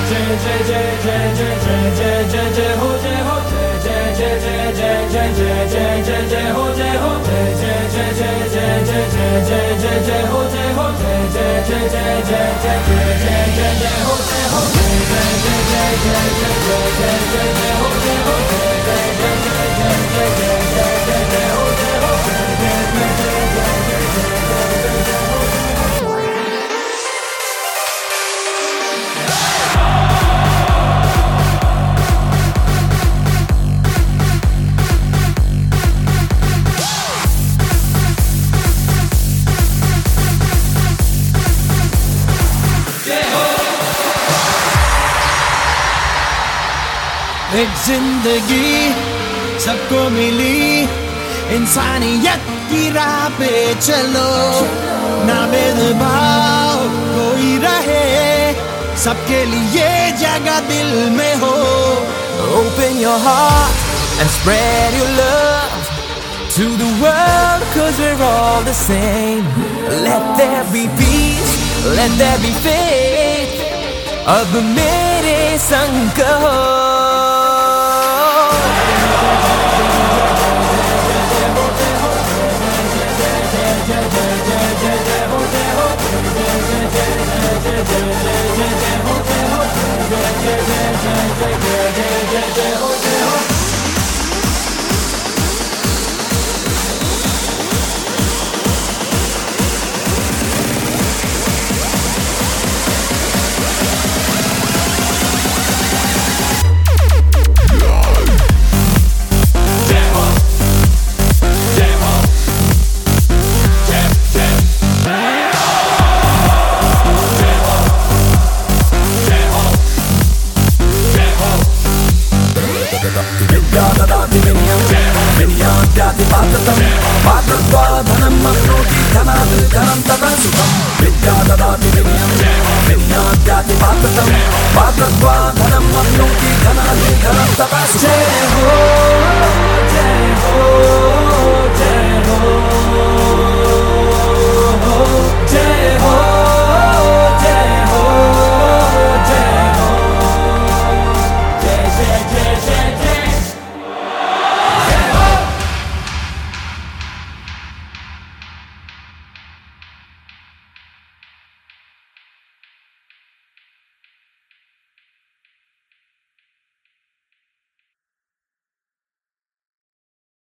एक जिंदगी सबको मिली, इंसानियत की राह पे चलो, ना भेदभाव कोई रहे, सबके लिए जगह दिल में हो। Open your heart and spread your love to the world, 'cause we're all the same. Let there be peace, let there be faith. अब मेरे संग कहो, धनम अप्नोति धनात् धनं तथा सुखं। विद्या ददाति विनयं विनयाद्याति पात्रतं, पात्रत्वा धनम अप्नोति धनात् धनं तथा सुखं। जय हो जय हो।